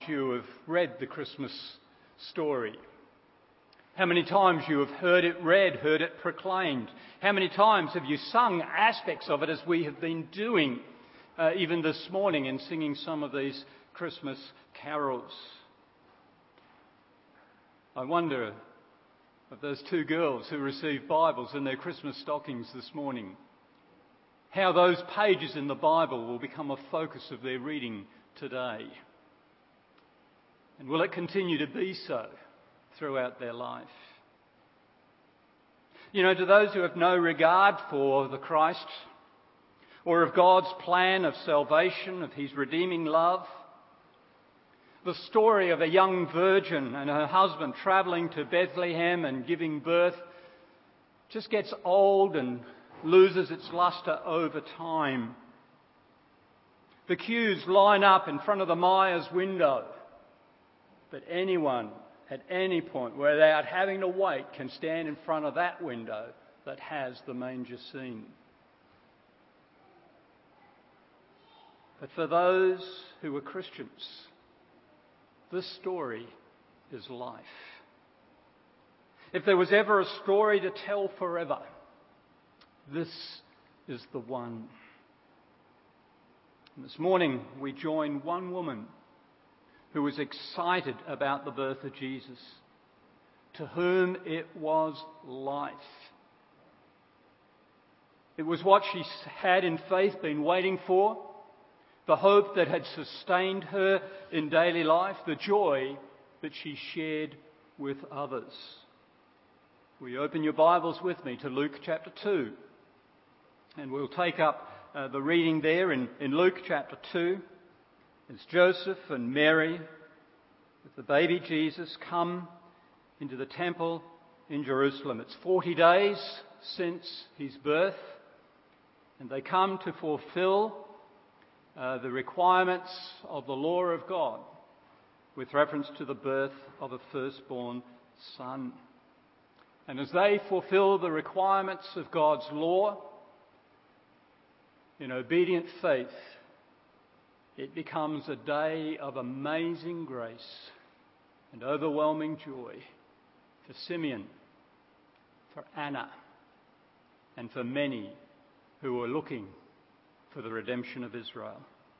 You have read the Christmas story? How many times you have heard it read, heard it proclaimed? How many times have you sung aspects of it as we have been doing even this morning in singing some of these Christmas carols? I wonder of those two girls who received Bibles in their Christmas stockings this morning, how those pages in the Bible will become a focus of their reading today. And will it continue to be so throughout their life? You know, to those who have no regard for the Christ or of God's plan of salvation, of his redeeming love, the story of a young virgin and her husband travelling to Bethlehem and giving birth just gets old and loses its lustre over time. The queues line up in front of the Myers window, but anyone at any point without having to wait can stand in front of that window that has the manger scene. But for those who are Christians, this story is life. If there was ever a story to tell forever, this is the one. And this morning we join one woman who was excited about the birth of Jesus, to whom it was life. It was what she had in faith been waiting for, the hope that had sustained her in daily life, the joy that she shared with others. Will you open your Bibles with me to Luke chapter 2? And we'll take up the reading there in Luke chapter 2. As Joseph and Mary, with the baby Jesus, come into the temple in Jerusalem. It's 40 days since his birth, and they come to fulfill the requirements of the law of God with reference to the birth of a firstborn son. And as they fulfill the requirements of God's law in obedient faith, it becomes a day of amazing grace and overwhelming joy for Simeon, for Anna, and for many who are looking for the redemption of Israel.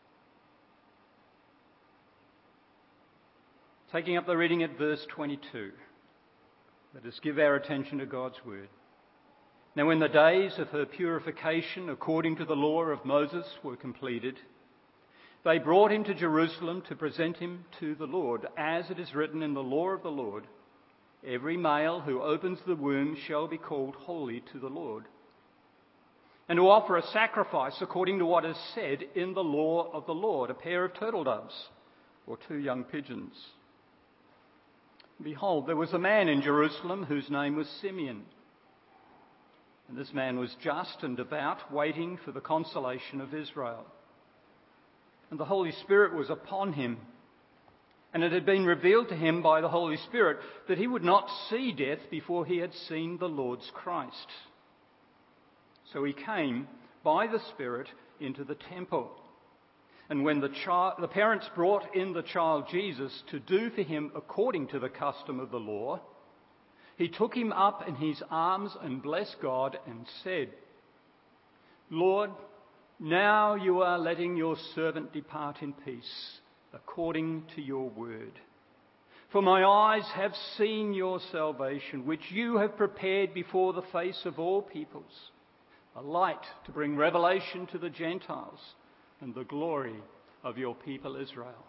Taking up the reading at verse 22, let us give our attention to God's word. Now when the days of her purification according to the law of Moses were completed, they brought him to Jerusalem to present him to the Lord, as it is written in the law of the Lord, every male who opens the womb shall be called holy to the Lord, and to offer a sacrifice according to what is said in the law of the Lord, a pair of turtle doves or 2 young pigeons. Behold, there was a man in Jerusalem whose name was Simeon, and this man was just and devout, waiting for the consolation of Israel. And the Holy Spirit was upon him. And it had been revealed to him by the Holy Spirit that he would not see death before he had seen the Lord's Christ. So he came by the Spirit into the temple. And when the parents brought in the child Jesus to do for him according to the custom of the law, he took him up in his arms and blessed God and said, Lord, now you are letting your servant depart in peace, according to your word. For my eyes have seen your salvation, which you have prepared before the face of all peoples, a light to bring revelation to the Gentiles and the glory of your people Israel.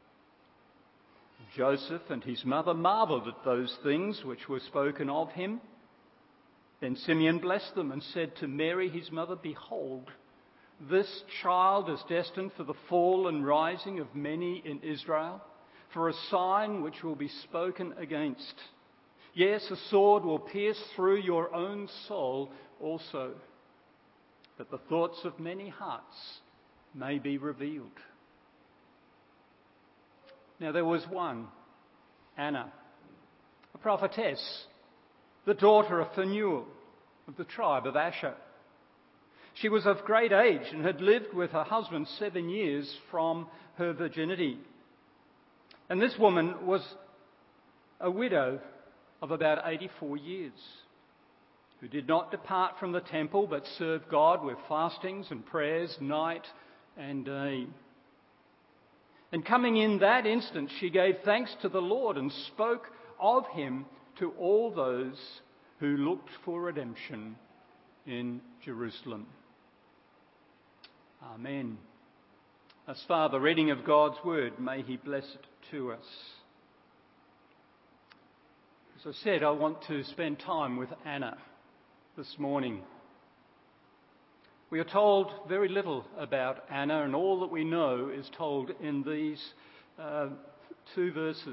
Joseph and his mother marveled at those things which were spoken of him. Then Simeon blessed them and said to Mary his mother, Behold, this child is destined for the fall and rising of many in Israel, for a sign which will be spoken against. Yes, a sword will pierce through your own soul also, that the thoughts of many hearts may be revealed. Now there was one, Anna, a prophetess, the daughter of Phanuel of the tribe of Asher. She was of great age and had lived with her husband 7 years from her virginity. And this woman was a widow of about 84 years, who did not depart from the temple but served God with fastings and prayers night and day. And coming in that instant, she gave thanks to the Lord and spoke of him to all those who looked for redemption in Jerusalem. Amen. Thus far, the reading of God's word. May he bless it to us. As I said, I want to spend time with Anna this morning. We are told very little about Anna, and all that we know is told in these few verses,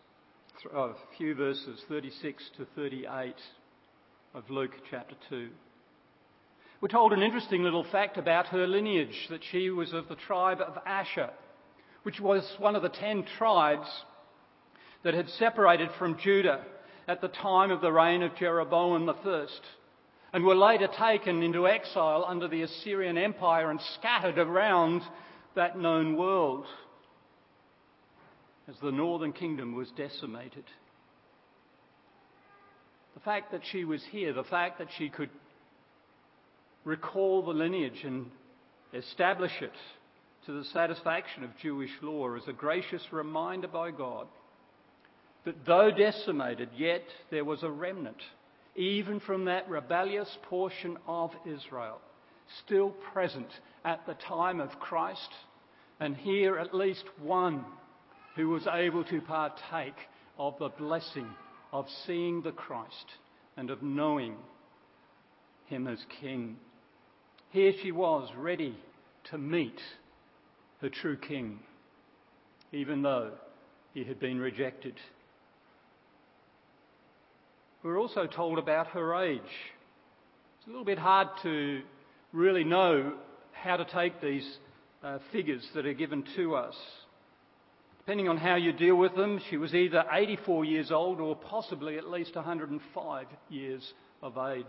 36 to 38 of Luke chapter 2. We're told an interesting little fact about her lineage, that she was of the tribe of Asher, which was one of the 10 tribes that had separated from Judah at the time of the reign of Jeroboam I, and were later taken into exile under the Assyrian Empire and scattered around that known world as the northern kingdom was decimated. The fact that she was here, the fact that she could recall the lineage and establish it to the satisfaction of Jewish law is a gracious reminder by God that though decimated, yet there was a remnant, even from that rebellious portion of Israel, still present at the time of Christ, and here at least one who was able to partake of the blessing of seeing the Christ and of knowing him as King. Here she was, ready to meet her true King, even though he had been rejected. We're also told about her age. It's a little bit hard to really know how to take these figures that are given to us. Depending on how you deal with them, she was either 84 years old or possibly at least 105 years of age.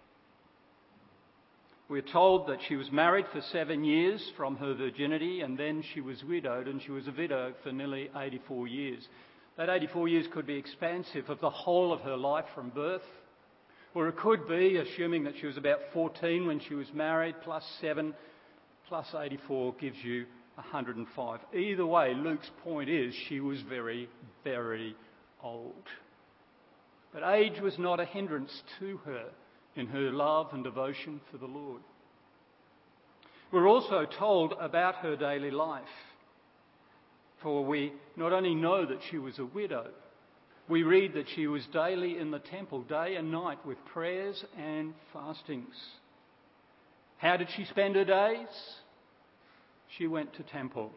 We're told that she was married for 7 years from her virginity, and then she was widowed, and she was a widow for nearly 84 years. That 84 years could be expansive of the whole of her life from birth, or it could be, assuming that she was about 14 when she was married, plus 7, plus 84 gives you 105. Either way, Luke's point is she was very, very old. But age was not a hindrance to her in her love and devotion for the Lord. We're also told about her daily life. For we not only know that she was a widow, we read that she was daily in the temple, day and night, with prayers and fastings. How did she spend her days? She went to temple.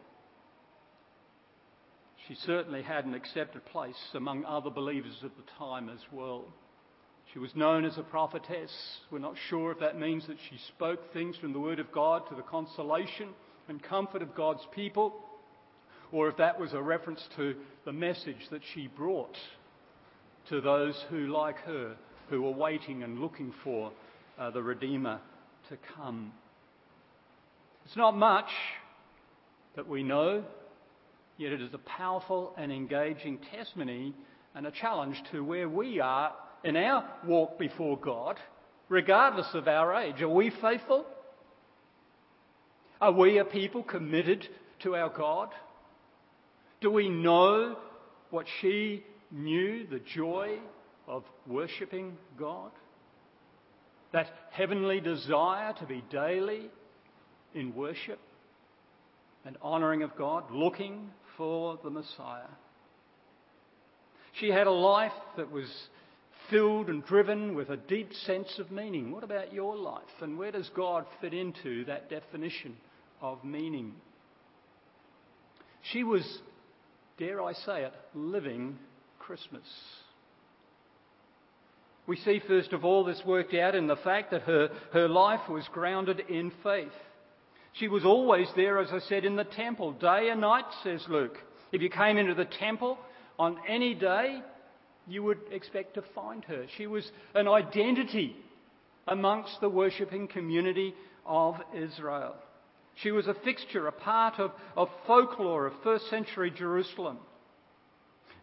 She certainly had an accepted place among other believers at the time as well. She was known as a prophetess. We're not sure if that means that she spoke things from the Word of God to the consolation and comfort of God's people, or if that was a reference to the message that she brought to those who, like her, who were waiting and looking for the Redeemer to come. It's not much that we know, yet it is a powerful and engaging testimony and a challenge to where we are in our walk before God, regardless of our age. Are we faithful? Are we a people committed to our God? Do we know what she knew, the joy of worshipping God? That heavenly desire to be daily in worship and honouring of God, looking for the Messiah. She had a life that was filled and driven with a deep sense of meaning. What about your life? And where does God fit into that definition of meaning? She was, dare I say it, living Christmas. We see first of all this worked out in the fact that her life was grounded in faith. She was always there, as I said, in the temple, day and night, says Luke. If you came into the temple on any day, you would expect to find her. She was an identity amongst the worshipping community of Israel. She was a fixture, a part of folklore of first century Jerusalem.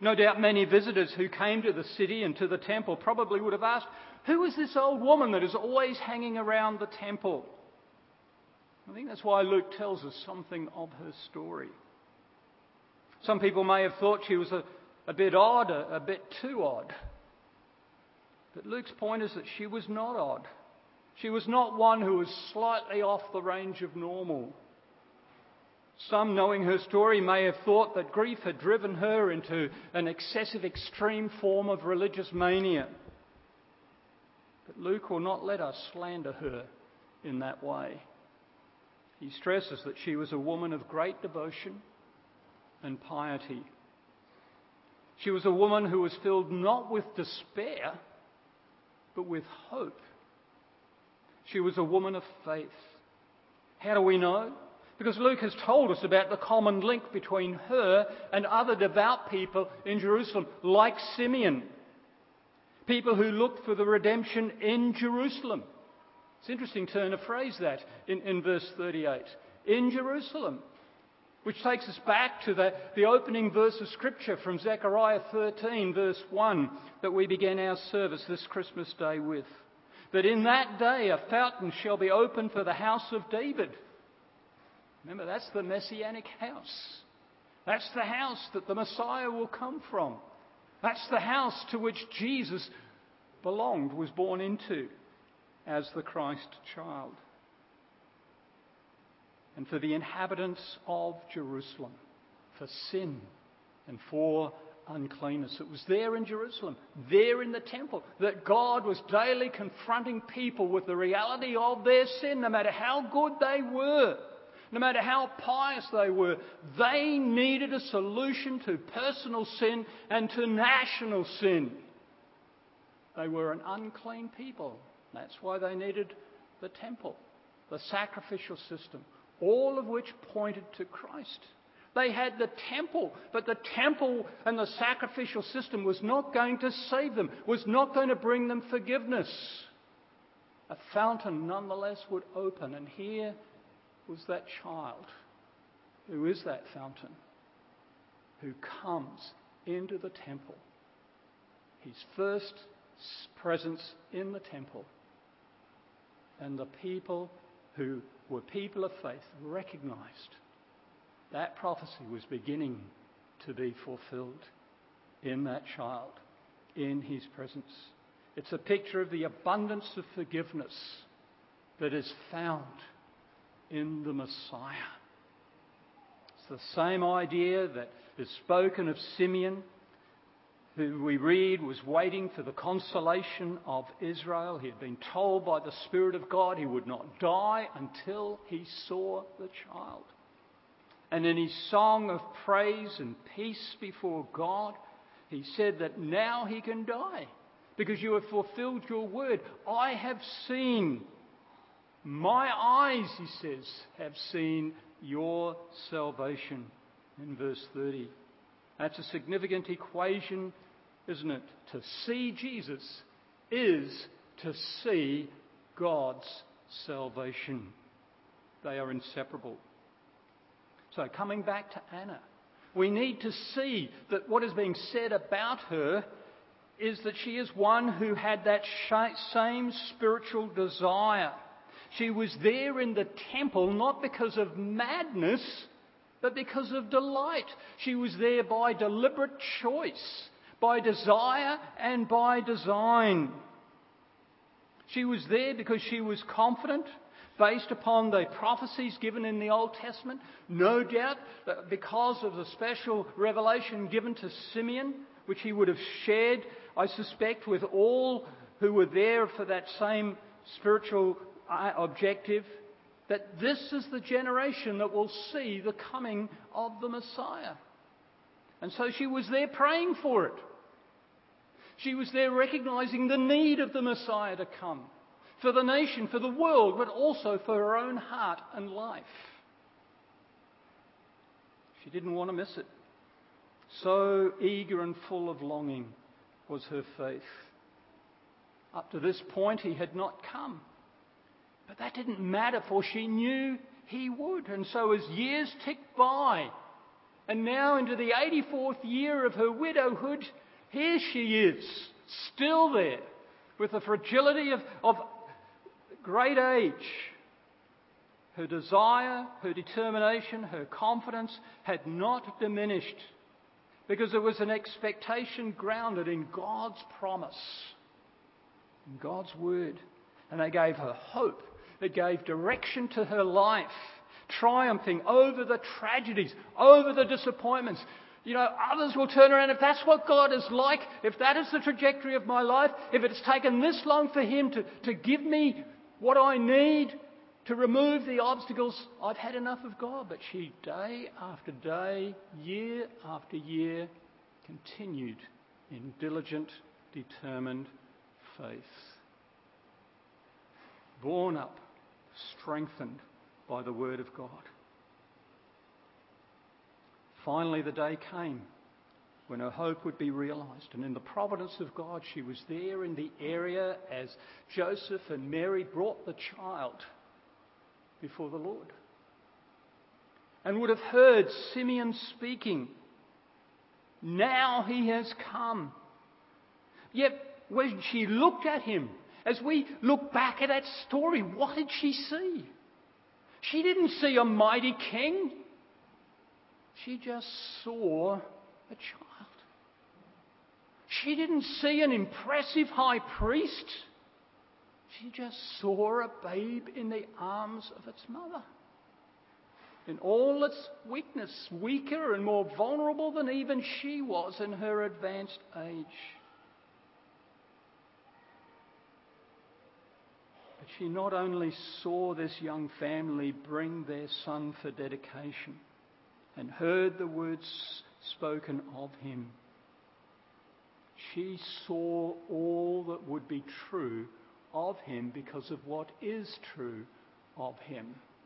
No doubt many visitors who came to the city and to the temple probably would have asked, who is this old woman that is always hanging around the temple? I think that's why Luke tells us something of her story. Some people may have thought she was a bit odd, a bit too odd. But Luke's point is that she was not odd. She was not one who was slightly off the range of normal. Some, knowing her story, may have thought that grief had driven her into an excessive, extreme form of religious mania. But Luke will not let us slander her in that way. He stresses that she was a woman of great devotion and piety. She was a woman who was filled not with despair, but with hope. She was a woman of faith. How do we know? Because Luke has told us about the common link between her and other devout people in Jerusalem, like Simeon. People who looked for the redemption in Jerusalem. It's an interesting turn of phrase that in verse 38. In Jerusalem. Which takes us back to the opening verse of Scripture from Zechariah 13, verse 1, that we began our service this Christmas day with. That in that day a fountain shall be opened for the house of David. Remember, that's the Messianic house. That's the house that the Messiah will come from. That's the house to which Jesus belonged, was born into as the Christ child. And for the inhabitants of Jerusalem, for sin and for uncleanness. It was there in Jerusalem, there in the temple, that God was daily confronting people with the reality of their sin, no matter how good they were. No matter how pious they were, they needed a solution to personal sin and to national sin. They were an unclean people. That's why they needed the temple, the sacrificial system, all of which pointed to Christ. They had the temple, but the temple and the sacrificial system was not going to save them, was not going to bring them forgiveness. A fountain nonetheless would open, and here was that child. Who is that fountain? Who comes into the temple. His first presence in the temple. And the people who were people of faith recognized that prophecy was beginning to be fulfilled in that child, in his presence. It's a picture of the abundance of forgiveness that is found in the Messiah. It's the same idea that is spoken of Simeon, who we read was waiting for the consolation of Israel. He had been told by the Spirit of God he would not die until he saw the child. And in his song of praise and peace before God, he said that now he can die because you have fulfilled your word. I have seen, my eyes, he says, have seen your salvation, in verse 30. That's a significant equation, isn't it? To see Jesus is to see God's salvation. They are inseparable. So coming back to Anna, we need to see that what is being said about her is that she is one who had that same spiritual desire. She was there in the temple not because of madness, but because of delight. She was there by deliberate choice, by desire and by design. She was there because she was confident, based upon the prophecies given in the Old Testament, no doubt because of the special revelation given to Simeon, which he would have shared, I suspect, with all who were there for that same spiritual objective, that this is the generation that will see the coming of the Messiah. And so she was there praying for it. She was there recognizing the need of the Messiah to come, for the nation, for the world, but also for her own heart and life. She didn't want to miss it. So eager and full of longing was her faith. Up to this point, he had not come. But that didn't matter, for she knew he would. And so as years ticked by, And now into the 84th year of her widowhood, here she is, still there, with the fragility of great age. Her desire, her determination, her confidence had not diminished because there was an expectation grounded in God's promise, in God's word. And they gave her hope. It gave direction to her life, triumphing over the tragedies, over the disappointments. You know, others will turn around. If that's what God is like, if that is the trajectory of my life, if it's taken this long for Him to give me what I need, to remove the obstacles, I've had enough of God. But she, day after day, year after year, continued in diligent, determined faith. Borne up, strengthened by the Word of God. Finally, the day came when her hope would be realised. And in the providence of God, she was there in the area as Joseph and Mary brought the child before the Lord, and would have heard Simeon speaking, "Now he has come." Yet when she looked at him, as we look back at that story, what did she see? She didn't see a mighty king. She just saw a child. She didn't see an impressive high priest. She just saw a babe in the arms of its mother. In all its weakness, weaker and more vulnerable than even she was in her advanced age. But she not only saw this young family bring their son for dedication and heard the words spoken of him, she saw all that would be true of him because of what is true of him.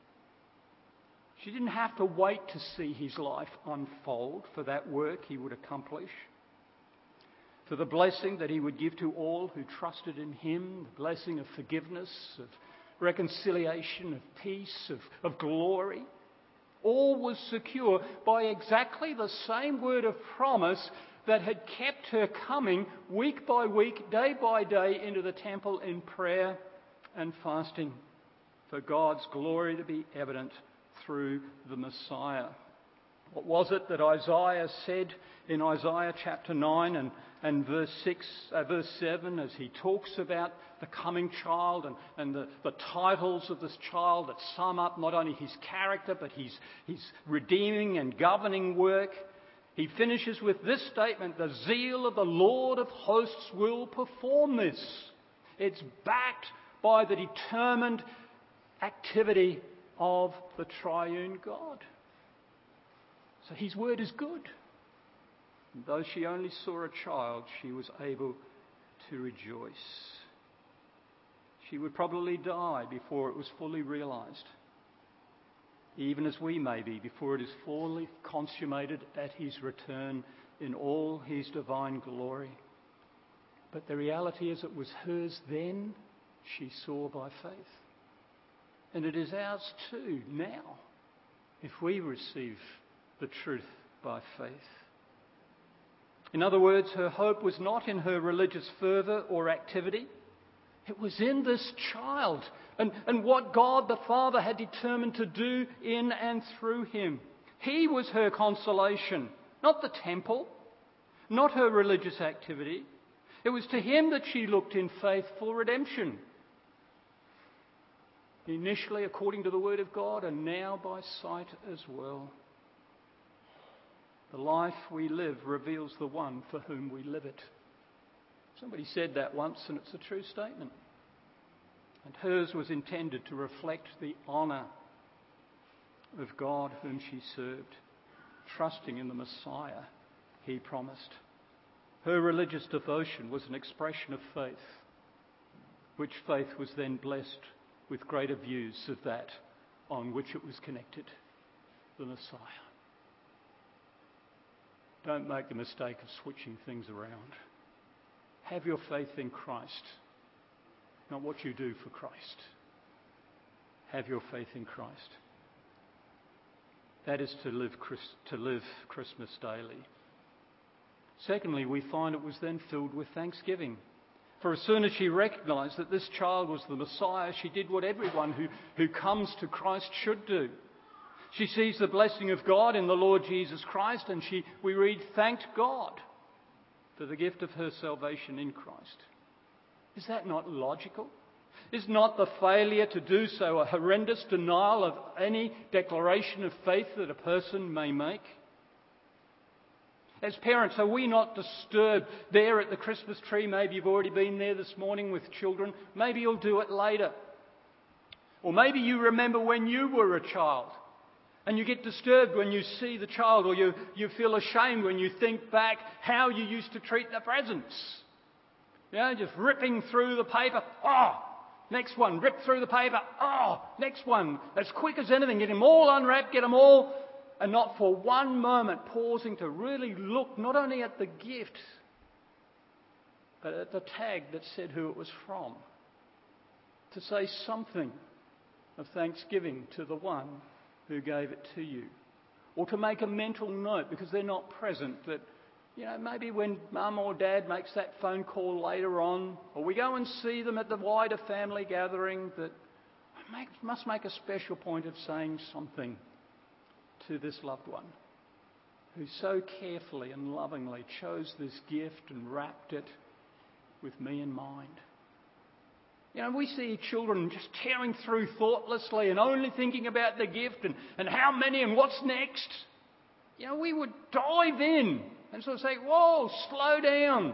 She didn't have to wait to see his life unfold for that work he would accomplish, for the blessing that he would give to all who trusted in him, the blessing of forgiveness, of reconciliation, of peace, of glory. All was secure by exactly the same word of promise that had kept her coming week by week, day by day into the temple in prayer and fasting for God's glory to be evident through the Messiah. What was it that Isaiah said in Isaiah chapter 9 and verse 7 as he talks about the coming child and the titles of this child that sum up not only his character but his redeeming and governing work? He finishes with this statement: "The zeal of the Lord of hosts will perform this." It's backed by the determined activity of the triune God. So his word is good. And though she only saw a child, she was able to rejoice. She would probably die before it was fully realised, even as we may be, before it is fully consummated at his return in all his divine glory. But the reality is it was hers then, she saw by faith. And it is ours too now, if we receive the truth by faith. In other words, her hope was not in her religious fervour or activity. It was in this child and what God the Father had determined to do in and through him. He was her consolation, not the temple, not her religious activity. It was to him that she looked in faith for redemption. Initially according to the Word of God, and now by sight as well. The life we live reveals the one for whom we live it. Somebody said that once, and it's a true statement. And hers was intended to reflect the honour of God whom she served, trusting in the Messiah he promised. Her religious devotion was an expression of faith, which faith was then blessed with greater views of that on which it was connected, the Messiah. Don't make the mistake of switching things around. Have your faith in Christ, not what you do for Christ. Have your faith in Christ. That is to live Christmas daily. Secondly, we find it was then filled with thanksgiving. For as soon as she recognised that this child was the Messiah, she did what everyone who comes to Christ should do. She sees the blessing of God in the Lord Jesus Christ, and we read, thanked God for the gift of her salvation in Christ. Is that not logical? Is not the failure to do so a horrendous denial of any declaration of faith that a person may make? As parents, are we not disturbed there at the Christmas tree? Maybe you've already been there this morning with children. Maybe you'll do it later. Or maybe you remember when you were a child and you get disturbed when you see the child, or you feel ashamed when you think back how you used to treat the presents. Just ripping through the paper. Oh, next one. Rip through the paper. Oh, next one. As quick as anything. Get them all unwrapped. Get them all. And not for one moment pausing to really look not only at the gift, but at the tag that said who it was from. To say something of thanksgiving to the one who gave it to you. Or to make a mental note, because they're not present, that maybe when mum or dad makes that phone call later on, or we go and see them at the wider family gathering, that I must make a special point of saying something to this loved one who so carefully and lovingly chose this gift and wrapped it with me in mind. We see children just tearing through thoughtlessly and only thinking about the gift and how many and what's next. We would dive in and sort of say, whoa, slow down.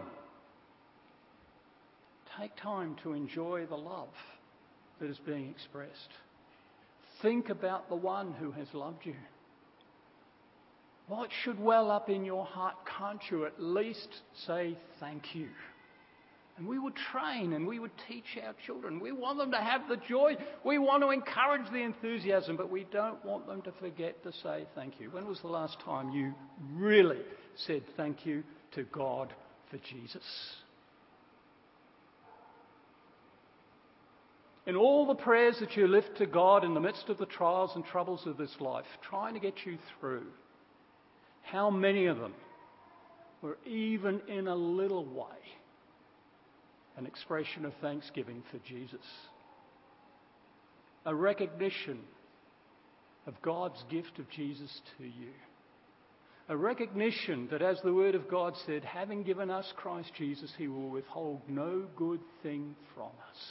Take time to enjoy the love that is being expressed. Think about the one who has loved you. What should well up in your heart? Can't you at least say thank you? And we would train and we would teach our children. We want them to have the joy. We want to encourage the enthusiasm, but we don't want them to forget to say thank you. When was the last time you really said thank you to God for Jesus? In all the prayers that you lift to God in the midst of the trials and troubles of this life, trying to get you through, how many of them were even in a little way an expression of thanksgiving for Jesus? A recognition of God's gift of Jesus to you. A recognition that, as the Word of God said, having given us Christ Jesus, He will withhold no good thing from us.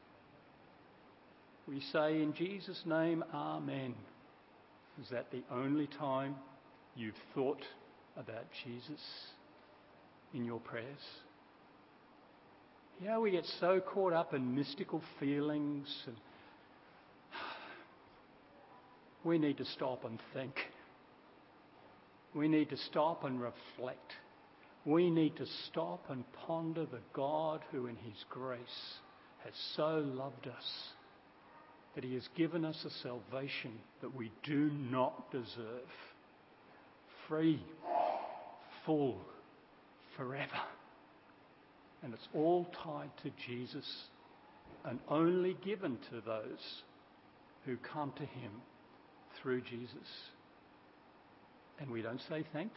We say in Jesus' name, Amen. Is that the only time you've thought about Jesus in your prayers? We get so caught up in mystical feelings, and we need to stop and think. We need to stop and reflect. We need to stop and ponder the God who in His grace has so loved us that He has given us a salvation that we do not deserve. Free, full, forever. And it's all tied to Jesus and only given to those who come to Him through Jesus. And we don't say thanks.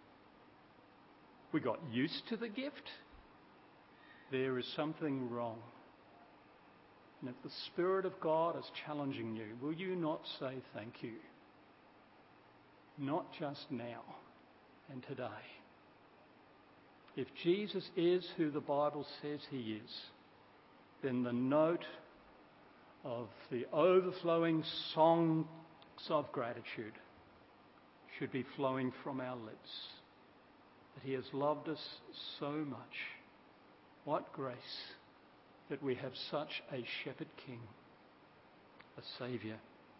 We got used to the gift. There is something wrong. And if the Spirit of God is challenging you, will you not say thank you? Not just now and today. If Jesus is who the Bible says He is, then the note of the overflowing songs of gratitude should be flowing from our lips. That He has loved us so much. What grace that we have such a shepherd king, a saviour.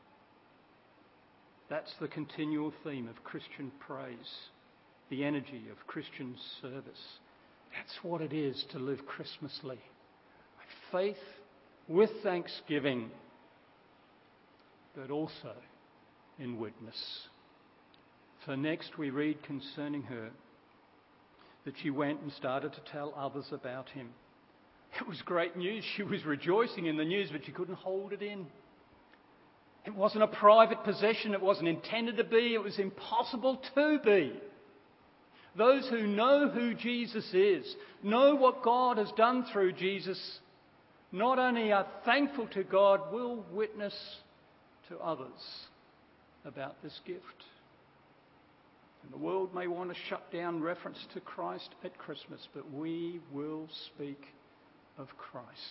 That's the continual theme of Christian praise, the energy of Christian service. That's what it is to live Christmasly. Faith with thanksgiving, but also in witness. So next we read concerning her that she went and started to tell others about Him. It was great news. She was rejoicing in the news, but she couldn't hold it in. It wasn't a private possession. It wasn't intended to be. It was impossible to be. Those who know who Jesus is, know what God has done through Jesus, not only are thankful to God, will witness to others about this gift. And the world may want to shut down reference to Christ at Christmas, but we will speak of Christ.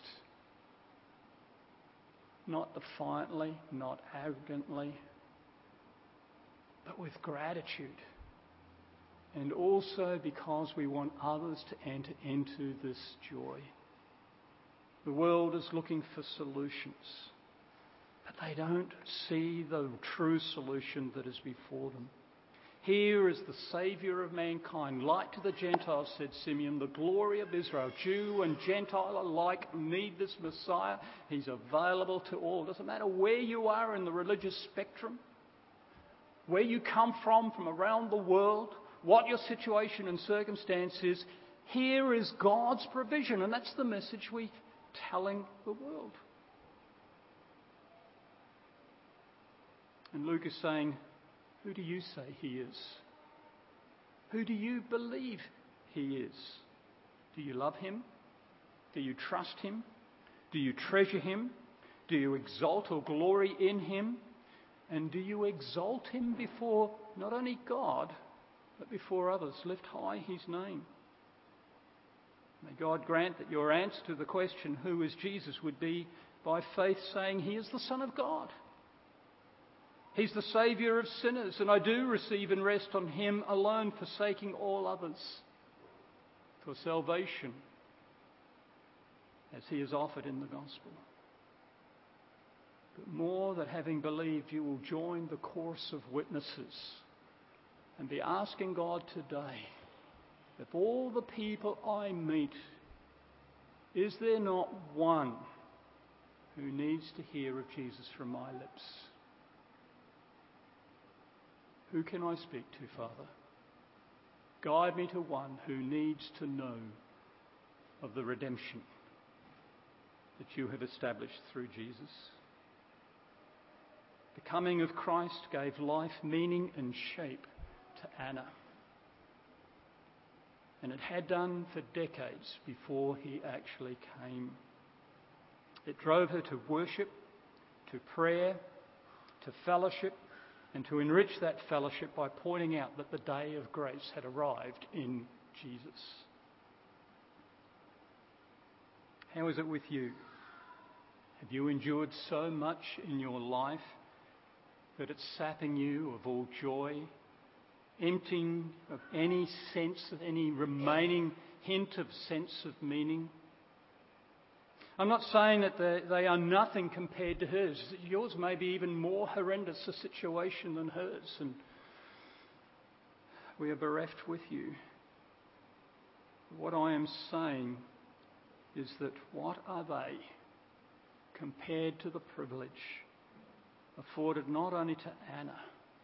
Not defiantly, not arrogantly, but with gratitude. And also because we want others to enter into this joy. The world is looking for solutions, but they don't see the true solution that is before them. Here is the Saviour of mankind, light to the Gentiles, said Simeon, the glory of Israel. Jew and Gentile alike need this Messiah. He's available to all. Doesn't matter where you are in the religious spectrum, where you come from around the world, what your situation and circumstance is. Here is God's provision, and that's the message we're telling the world. And Luke is saying, who do you say he is? Who do you believe he is? Do you love him? Do you trust him? Do you treasure him? Do you exalt or glory in him? And do you exalt him before not only God, but before others? Lift high his name. May God grant that your answer to the question, who is Jesus, would be by faith saying he is the Son of God. He's the Saviour of sinners, and I do receive and rest on him alone, forsaking all others for salvation as he is offered in the gospel. But more, that having believed, you will join the chorus of witnesses and be asking God today, of all the people I meet, is there not one who needs to hear of Jesus from my lips? Who can I speak to, Father? Guide me to one who needs to know of the redemption that you have established through Jesus. The coming of Christ gave life, meaning and shape to Anna. And it had done for decades before he actually came. It drove her to worship, to prayer, to fellowship, and to enrich that fellowship by pointing out that the day of grace had arrived in Jesus. How is it with you? Have you endured so much in your life that it's sapping you of all joy, emptying of any sense, of any remaining hint of sense of meaning? I'm not saying that they are nothing compared to hers. Yours may be even more horrendous a situation than hers, and we are bereft with you. What I am saying is that what are they compared to the privilege afforded not only to Anna,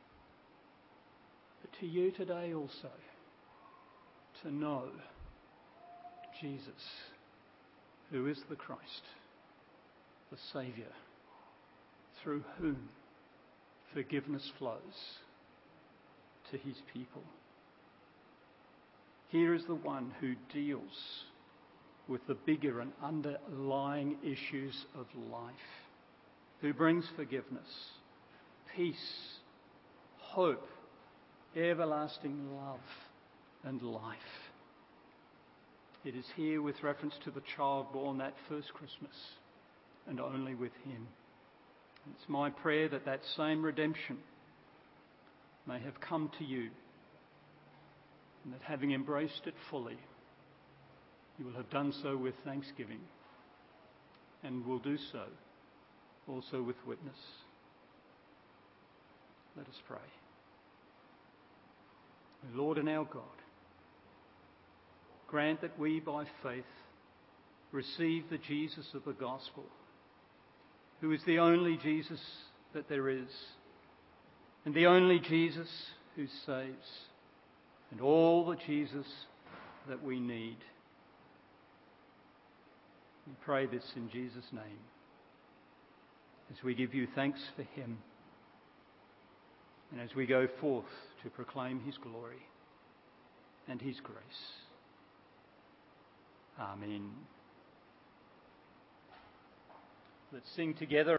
but to you today also, to know Jesus, who is the Christ, the Saviour, through whom forgiveness flows to his people. Here is the one who deals with the bigger and underlying issues of life, who brings forgiveness, peace, hope, everlasting love and life. It is here with reference to the child born that first Christmas, and only with him. It's my prayer that that same redemption may have come to you, and that having embraced it fully, you will have done so with thanksgiving, and will do so also with witness. Let us pray. O Lord and our God, grant that we by faith receive the Jesus of the gospel, who is the only Jesus that there is, and the only Jesus who saves, and all the Jesus that we need. We pray this in Jesus' name. as we give you thanks for him, and as we go forth to proclaim his glory and his grace. Amen. Let's sing together.